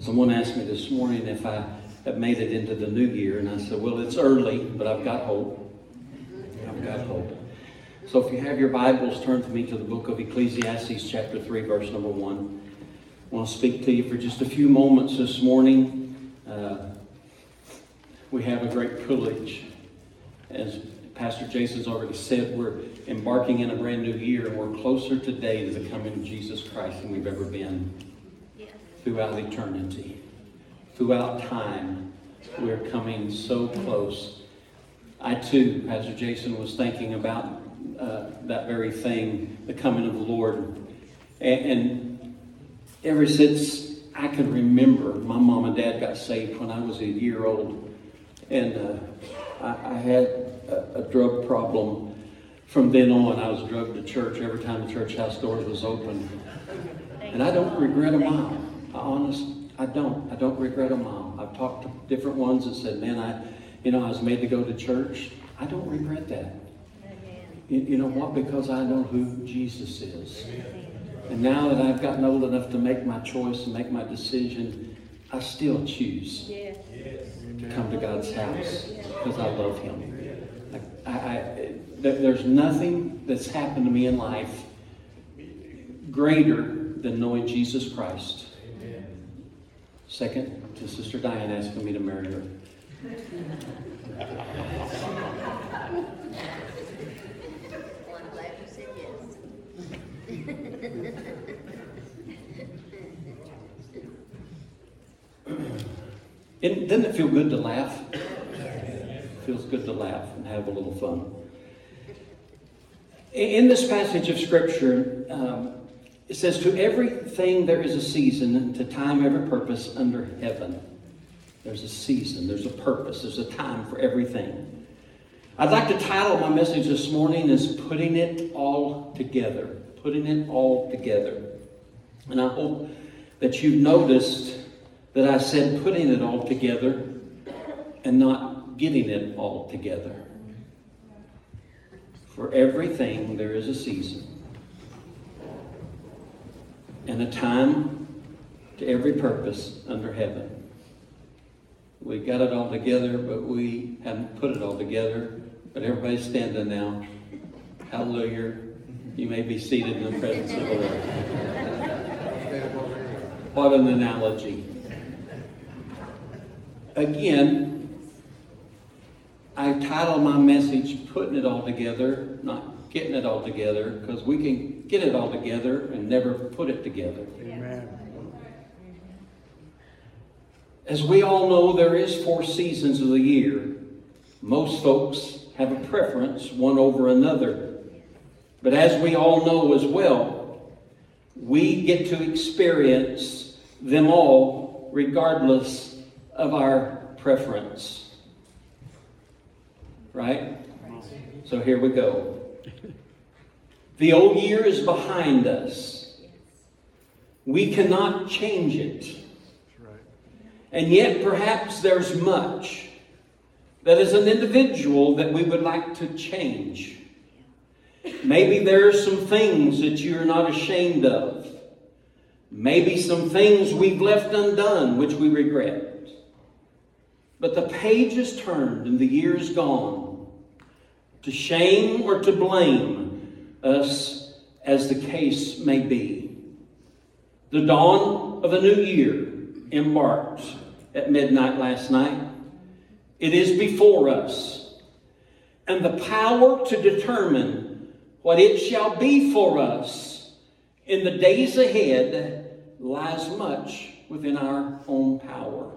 Someone asked me this morning if I have made it into the new year, and I said, well, it's early, but I've got hope. I've got hope. So if you have your Bibles, turn to me to the book of Ecclesiastes, chapter 3, verse number 1. I want to speak to you for just a few moments this morning. We have a great privilege. As Pastor Jason's already said, we're embarking in a brand new year, and we're closer today to the coming of Jesus Christ than we've ever been. Throughout eternity, throughout time, we're coming so close. I too, Pastor Jason, was thinking about that very thing, the coming of the Lord. And ever since I can remember, my mom and dad got saved when I was a year old. And I had a drug problem. From then on, I was drugged to church every time the church house doors was open. And I don't regret a mile. I don't regret a mile. I've talked to different ones that said, man, I was made to go to church. I don't regret that. You know what? Because I know who Jesus is. And now that I've gotten old enough to make my choice and make my decision, I still choose to come to God's house because I love Him. There's nothing that's happened to me in life greater than knowing Jesus Christ. Second, to Sister Diane asking me to marry her. Well, I'm glad you said yes. Doesn't it feel good to laugh? It feels good to laugh and have a little fun. In this passage of Scripture, it says, to everything there is a season, and to time every purpose under heaven. There's a season, there's a purpose, there's a time for everything. I'd like to title my message this morning as Putting It All Together. Putting it all together. And I hope that you've noticed that I said putting it all together and not getting it all together. For everything there is a season. And a time to every purpose under heaven. We got it all together, but we haven't put it all together. But everybody's standing now. Hallelujah. You may be seated in the presence of the Lord. What an analogy. Again, I title my message, Putting It All Together, not Getting It All Together, because we can get it all together and never put it together. Amen. As we all know, there is 4 seasons of the year. Most folks have a preference one over another. But as we all know as well, we get to experience them all regardless of our preference. Right? So here we go. The old year is behind us. We cannot change it. And yet perhaps there's much that as an individual that we would like to change. Maybe there are some things that you're not ashamed of. Maybe some things we've left undone which we regret. But the page is turned and the year is gone. To shame or to blame us as the case may be. The dawn of a new year embarked at midnight last night. It is before us. And the power to determine what it shall be for us in the days ahead lies much within our own power.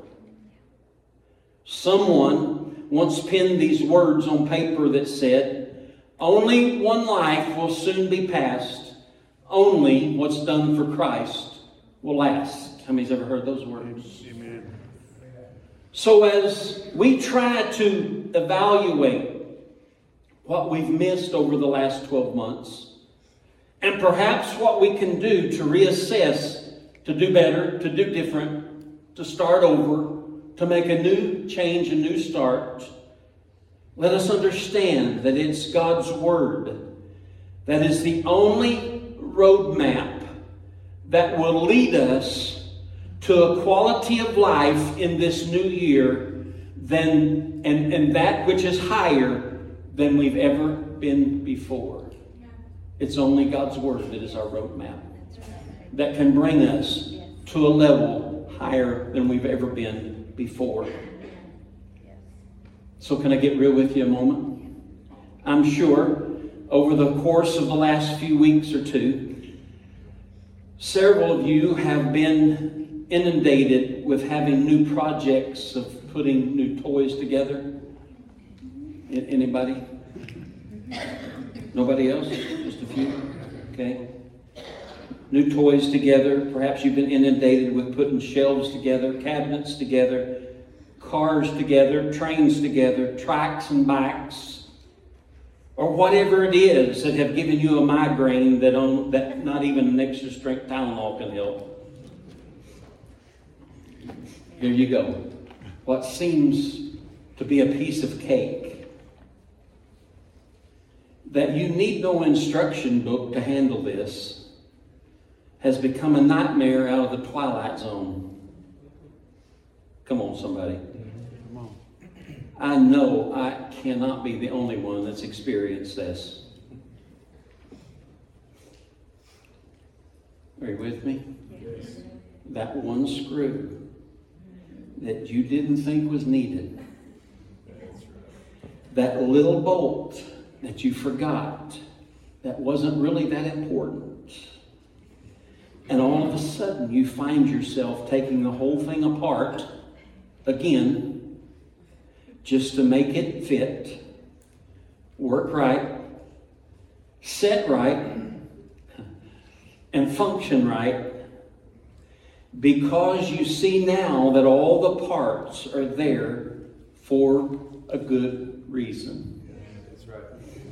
Someone once penned these words on paper that said, only one life will soon be passed. Only what's done for Christ will last. How many's ever heard those words? Amen. So as we try to evaluate what we've missed over the last 12 months, and perhaps what we can do to reassess, to do better, to do different, to start over, to make a new change, a new start, let us understand that it's God's Word that is the only roadmap that will lead us to a quality of life in this new year than and that which is higher than we've ever been before. It's only God's Word that is our roadmap that can bring us to a level higher than we've ever been before. So can I get real with you a moment? I'm sure over the course of the last few weeks or two, several of you have been inundated with having new projects of putting new toys together. Anybody? Nobody else? Just a few? Okay. New toys together. Perhaps you've been inundated with putting shelves together, cabinets together, cars together, trains together, tracks and bikes, or whatever it is that have given you a migraine that not even an extra strength Tylenol can help. Here you go. What seems to be a piece of cake that you need no instruction book to handle this has become a nightmare out of the Twilight Zone. Come on, somebody. Come on. I know I cannot be the only one that's experienced this. Are you with me? Yes. That one screw that you didn't think was needed. That little bolt that you forgot that wasn't really that important. And all of a sudden you find yourself taking the whole thing apart again just to make it fit, work right, set right, and function right, because you see now that all the parts are there for a good reason. Yeah, that's right.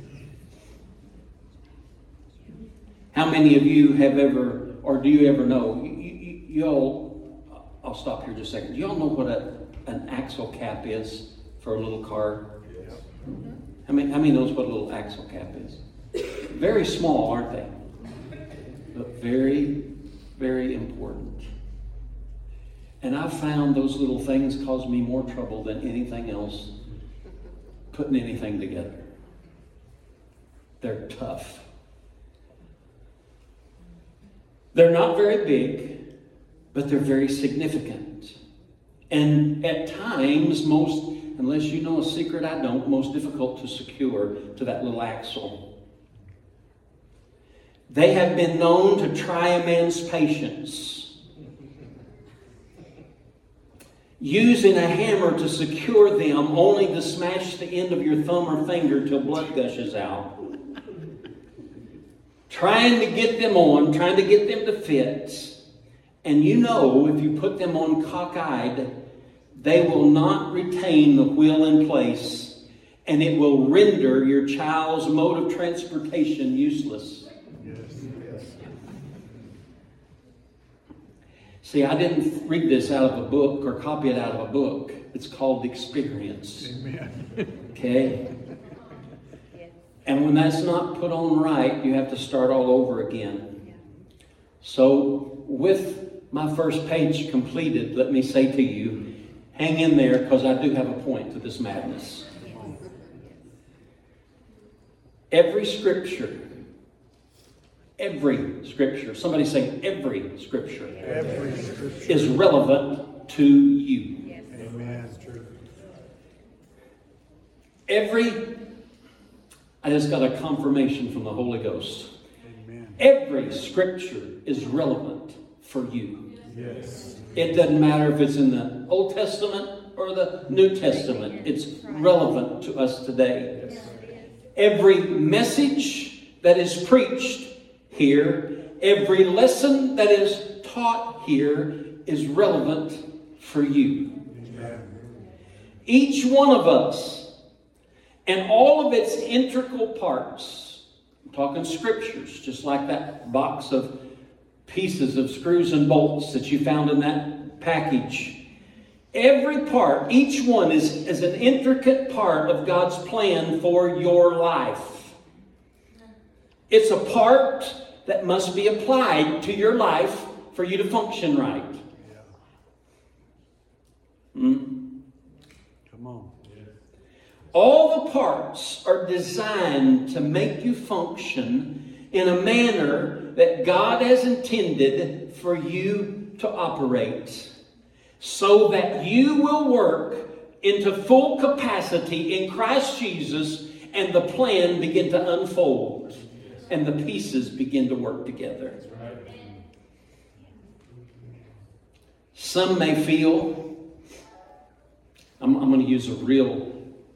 How many of you have ever, or do you ever know, y'all, I'll stop here just a second. Do y'all know what an axle cap is for a little car? Yes. How many knows what a little axle cap is? Very small, aren't they? But very, very important. And I've found those little things cause me more trouble than anything else putting anything together. They're tough. They're not very big, but they're very significant. And at times, unless you know a secret I don't, most difficult to secure to that little axle. They have been known to try a man's patience, using a hammer to secure them, only to smash the end of your thumb or finger till blood gushes out. Trying to get them on, trying to get them to fit. And you know, if you put them on cockeyed, they will not retain the wheel in place, and it will render your child's mode of transportation useless. See, I didn't read this out of a book or copy it out of a book. It's called experience. Amen. Okay? And when that's not put on right, you have to start all over again. So, with my first page completed, let me say to you, hang in there, because I do have a point to this madness. Every scripture, somebody say every scripture, is relevant to you. Yes. Amen. That's true. I just got a confirmation from the Holy Ghost. Amen. Every scripture is relevant for you. Yes. It doesn't matter if it's in the Old Testament or the New Testament. It's relevant to us today. Yes. Every message that is preached here, every lesson that is taught here is relevant for you. Amen. Each one of us and all of its integral parts, I'm talking scriptures, just like that box of pieces of screws and bolts that you found in that package. Every part, each one is an intricate part of God's plan for your life. It's a part that must be applied to your life for you to function right. Hmm? Come on. All the parts are designed to make you function in a manner that God has intended for you to operate, so that you will work into full capacity in Christ Jesus, and the plan begin to unfold and the pieces begin to work together. Some may feel, I'm going to use a real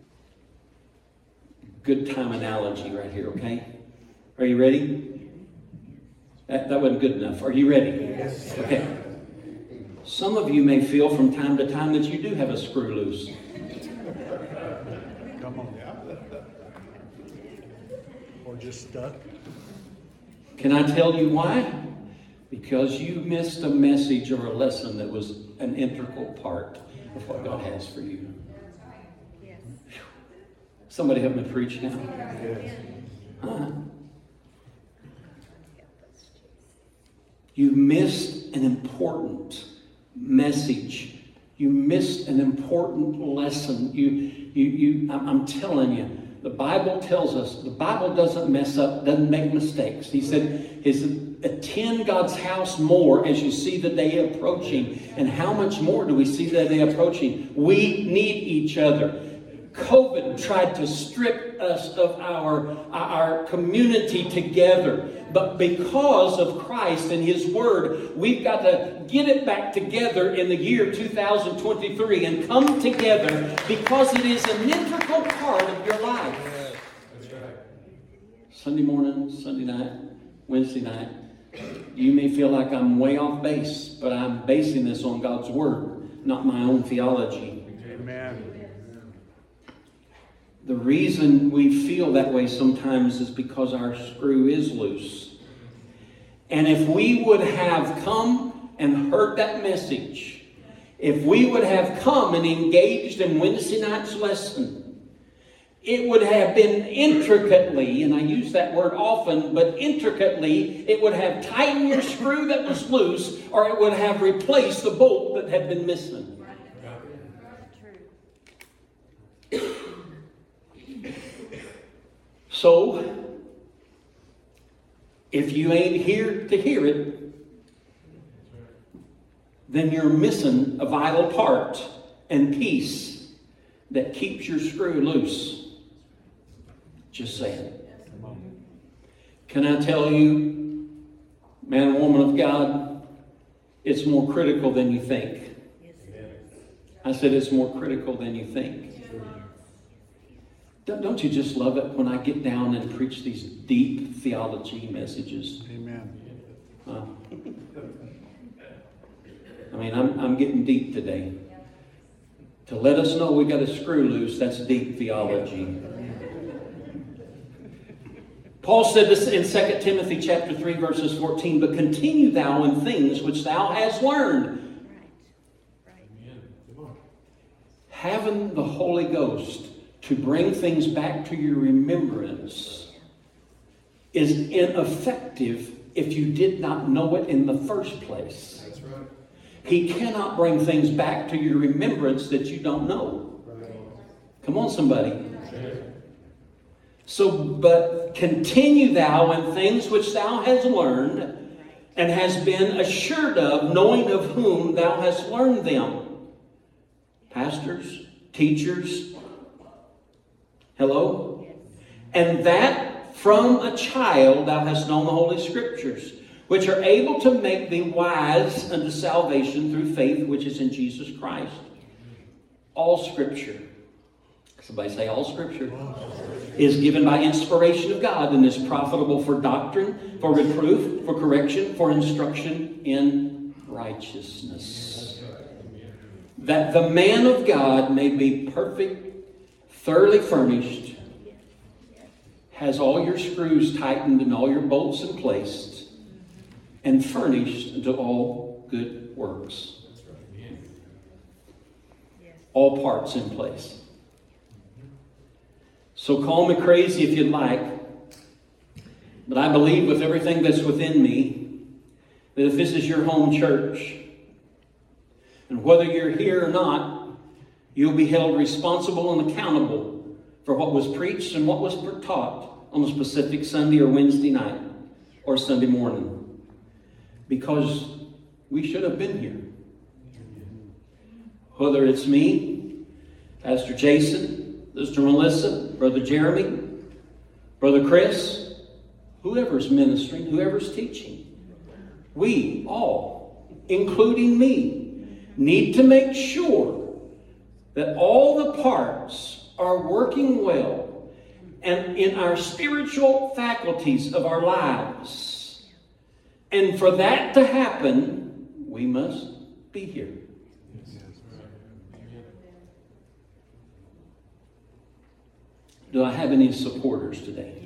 good time analogy right here, okay? Are you ready? That wasn't good enough. Are you ready? Yes. Okay. Some of you may feel from time to time that you do have a screw loose. Come on. Or just stuck. Can I tell you why? Because you missed a message or a lesson that was an integral part of what God has for you. Somebody help me preach now. Yes. You missed an important message. You missed an important lesson. I'm telling you, the Bible tells us, the Bible doesn't mess up, doesn't make mistakes. He said, attend God's house more as you see the day approaching. And how much more do we see the day approaching? We need each other. COVID tried to strip us of our community together. But because of Christ and His Word, we've got to get it back together in the year 2023 and come together, because it is an integral part of your life. That's right. Sunday morning, Sunday night, Wednesday night, you may feel like I'm way off base, but I'm basing this on God's Word, not my own theology. Amen. The reason we feel that way sometimes is because our screw is loose. And if we would have come and heard that message, if we would have come and engaged in Wednesday night's lesson, it would have been intricately, and I use that word often, but intricately, it would have tightened your screw that was loose, or it would have replaced the bolt that had been missing. So, if you ain't here to hear it, then you're missing a vital part and piece that keeps your screw loose. Just saying. Can I tell you, man and woman of God, it's more critical than you think. I said it's more critical than you think. Don't you just love it when I get down and preach these deep theology messages? Amen. I mean, I'm getting deep today. To let us know we got a screw loose, that's deep theology. Paul said this in 2 Timothy chapter 3, verses 14, but continue thou in things which thou hast learned, having the Holy Ghost to bring things back to your remembrance is ineffective if you did not know it in the first place. That's right. He cannot bring things back to your remembrance that you don't know. Come on, somebody. So, but continue thou in things which thou hast learned and hast been assured of, knowing of whom thou hast learned them. Pastors, teachers, hello? And that from a child thou hast known the Holy Scriptures, which are able to make thee wise unto salvation through faith which is in Jesus Christ. All Scripture, somebody say all Scripture, is given by inspiration of God and is profitable for doctrine, for reproof, for correction, for instruction in righteousness. That the man of God may be perfect, thoroughly furnished, has all your screws tightened and all your bolts in place, and furnished unto all good works. All parts in place. So call me crazy if you'd like, but I believe with everything that's within me that if this is your home church, and whether you're here or not, You'll be held responsible and accountable for what was preached and what was taught on a specific Sunday or Wednesday night or Sunday morning. Because we should have been here. Whether it's me, Pastor Jason, Sister Melissa, Brother Jeremy, Brother Chris, whoever's ministering, whoever's teaching, we all, including me, need to make sure that all the parts are working well and in our spiritual faculties of our lives. And for that to happen, we must be here. Do I have any supporters today?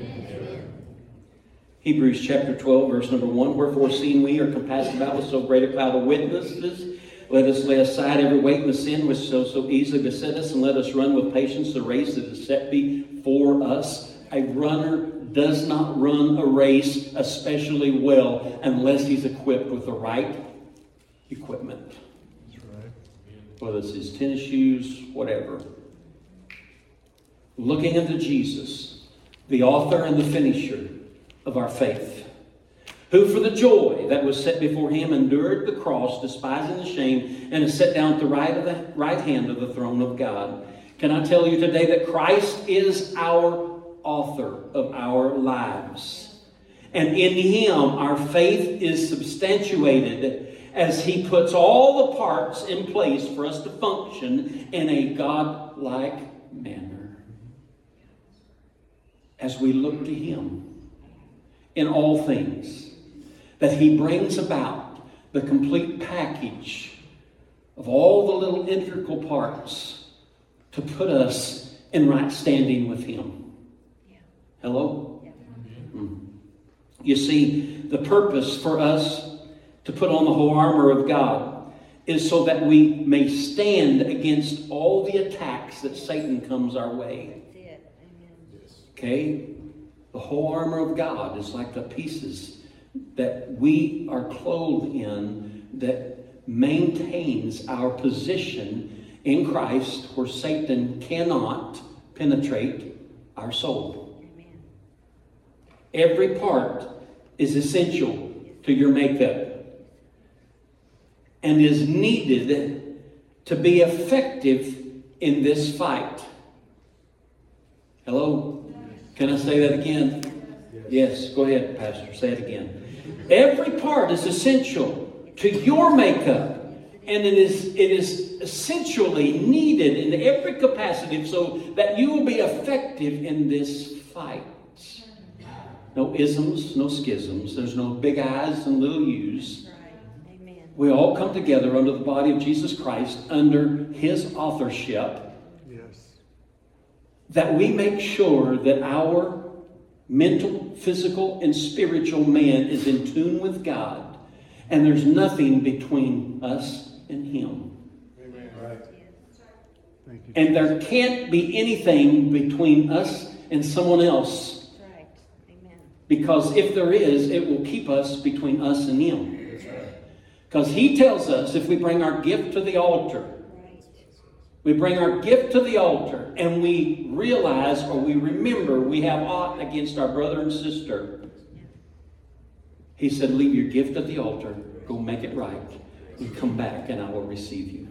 Hebrews chapter 12, verse number 1. Wherefore, seeing we are compassed about with so great a cloud of witnesses, let us lay aside every weight and the sin which so easily beset us, and let us run with patience the race that is set before us. A runner does not run a race especially well unless he's equipped with the right equipment. That's right. Whether it's his tennis shoes, whatever. Looking unto Jesus, the author and the finisher of our faith, who for the joy that was set before him endured the cross, despising the shame, and is set down at the right hand of the throne of God. Can I tell you today that Christ is our author of our lives? And in him our faith is substantiated as he puts all the parts in place for us to function in a God-like manner. As we look to him in all things, that he brings about the complete package of all the little integral parts to put us in right standing with him. Hello? You see, the purpose for us to put on the whole armor of God is so that we may stand against all the attacks that Satan comes our way. Okay? The whole armor of God is like the pieces that we are clothed in that maintains our position in Christ where Satan cannot penetrate our soul. Every part is essential to your makeup and is needed to be effective in this fight. Hello? Can I say that again? Yes, go ahead, Pastor. Say it again. Every part is essential to your makeup. And it is essentially needed in every capacity so that you will be effective in this fight. No isms, no schisms. There's no big I's and little U's. We all come together under the body of Jesus Christ, under his authorship. That we make sure that our mental, physical, and spiritual man is in tune with God. And there's nothing between us and him. Amen. Right. Thank you, and there can't be anything between us and someone else. Right. Amen. Because if there is, it will keep us between us and him. Because he tells us if we bring our gift to the altar, we bring our gift to the altar and we realize or we remember we have aught against our brother and sister. He said, leave your gift at the altar, go make it right, and come back and I will receive you.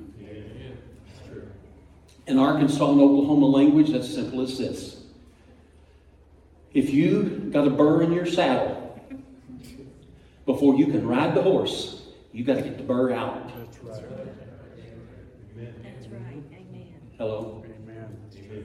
In Arkansas and Oklahoma language, that's simple as this. If you got a burr in your saddle, before you can ride the horse, you got to get the burr out. That's right. That's right. Amen. Hello? Amen.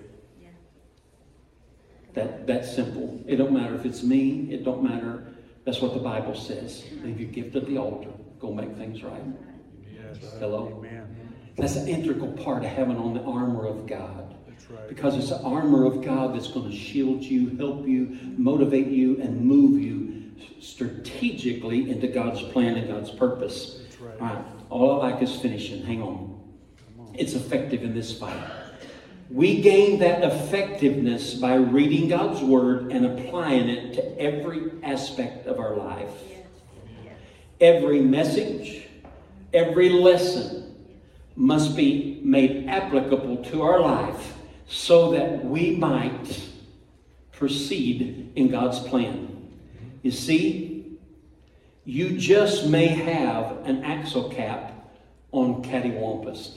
Yeah. That's simple. It don't matter if it's me. It don't matter. That's what the Bible says. Leave your gift at the altar. Go make things right. Yes. Hello? Amen. That's an integral part of having on the armor of God. That's right. Because it's the armor of God that's going to shield you, help you, motivate you, and move you strategically into God's plan and God's purpose. That's right. All right. All I like is finishing. Hang on. It's effective in this fight. We gain that effectiveness by reading God's Word and applying it to every aspect of our life. Every message, every lesson, must be made applicable to our life so that we might proceed in God's plan. You see, you just may have an axle cap on cattywampus.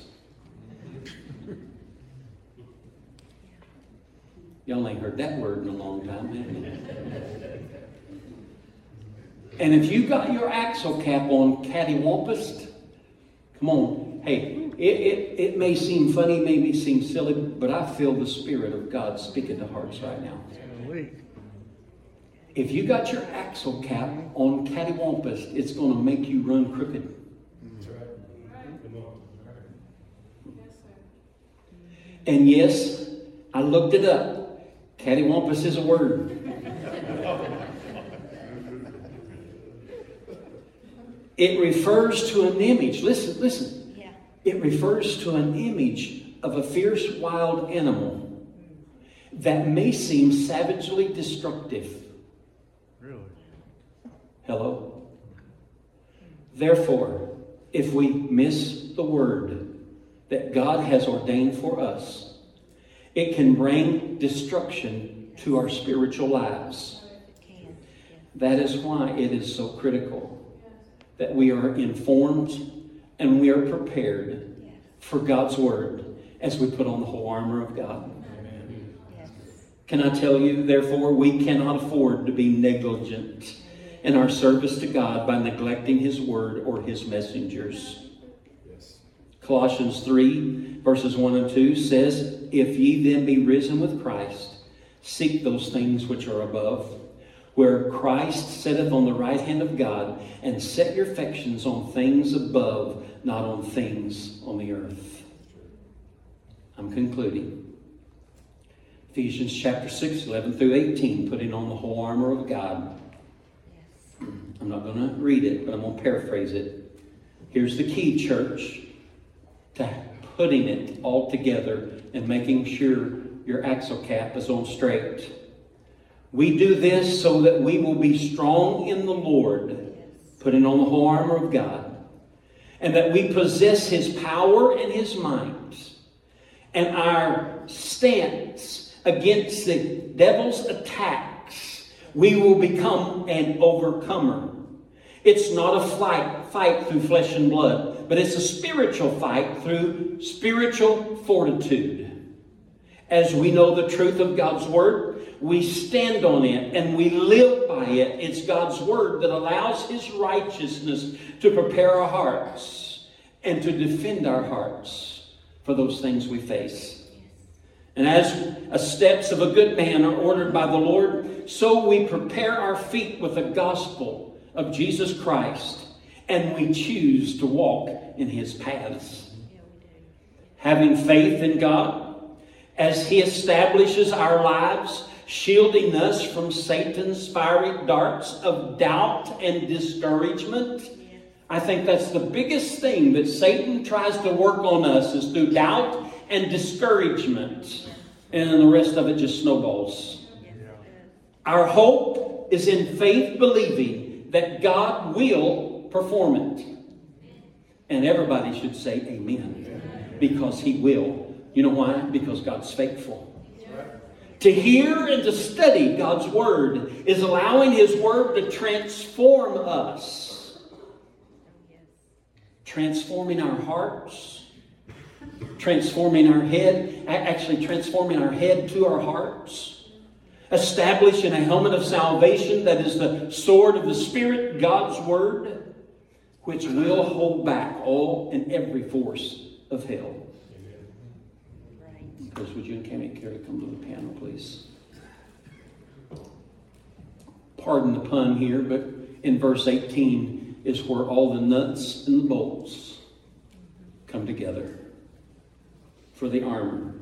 Y'all ain't heard that word in a long time, have you? And if you got your axle cap on cattywampus, come on. Hey, it may seem funny, maybe seem silly, but I feel the Spirit of God speaking to hearts right now. If you got your axle cap on cattywampus, it's going to make you run crooked. And yes, I looked it up. Cattywampus is a word. It refers to an image. Listen. Yeah. It refers to an image of a fierce wild animal that may seem savagely destructive. Really? Hello? Therefore, if we miss the word that God has ordained for us, it can bring destruction to our spiritual lives. That is why it is so critical that we are informed and we are prepared for God's word as we put on the whole armor of God. Amen. Can I tell you, therefore, we cannot afford to be negligent in our service to God by neglecting His word or His messengers. Colossians 3, verses 1 and 2 says, If ye then be risen with Christ, seek those things which are above, where Christ sitteth on the right hand of God, and set your affections on things above, not on things on the earth. I'm concluding. Ephesians chapter 6, 11 through 18, putting on the whole armor of God. I'm not going to read it, but I'm going to paraphrase it. Here's the key, church, to putting it all together and making sure your axle cap is on straight. We do this so that we will be strong in the Lord, putting on the whole armor of God, and that we possess His power and His might, and our stance against the devil's attacks, we will become an overcomer. It's not a fight through flesh and blood, but it's a spiritual fight through spiritual fortitude. As we know the truth of God's word, we stand on it and we live by it. It's God's word that allows His righteousness to prepare our hearts and to defend our hearts for those things we face. And as the steps of a good man are ordered by the Lord, so we prepare our feet with the gospel of Jesus Christ, and we choose to walk in His paths. Having faith in God as He establishes our lives, shielding us from Satan's fiery darts of doubt and discouragement. I think that's the biggest thing that Satan tries to work on us, is through doubt and discouragement. And then the rest of it just snowballs. Our hope is in faith, believing that God will perform it. And everybody should say amen. Because He will. You know why? Because God's faithful. To hear and to study God's word is allowing His word to transform us. Transforming our hearts. Transforming our head. Actually transforming our head to our hearts. Establishing a helmet of salvation that is the sword of the Spirit, God's word, which will hold back all and every force of hell. Chris, would you and Cammie care to come to the piano, please? Pardon the pun here, but in verse 18 is where all the nuts and the bolts come together for the armor.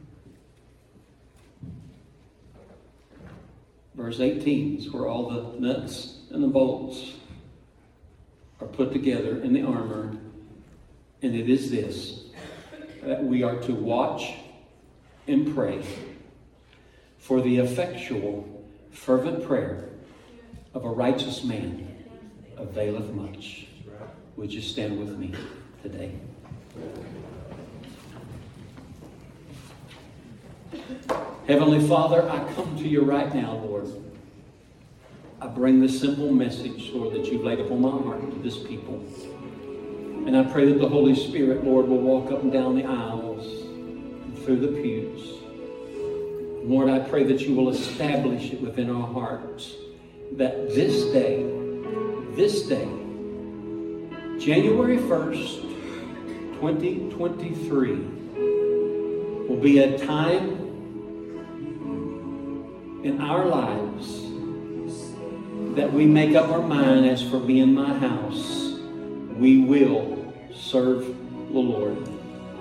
Verse 18 is where all the nuts and the bolts are put together in the armor. And it is this, that we are to watch and pray, for the effectual, fervent prayer of a righteous man availeth much. Would you stand with me today? Heavenly Father, I come to you right now, Lord. I bring this simple message, Lord, that you've laid upon my heart to this people. And I pray that the Holy Spirit, Lord, will walk up and down the aisles and through the pews. Lord, I pray that you will establish it within our hearts that this day, January 1st, 2023, will be a time in our lives that we make up our mind, as for me and my house, we will serve the Lord.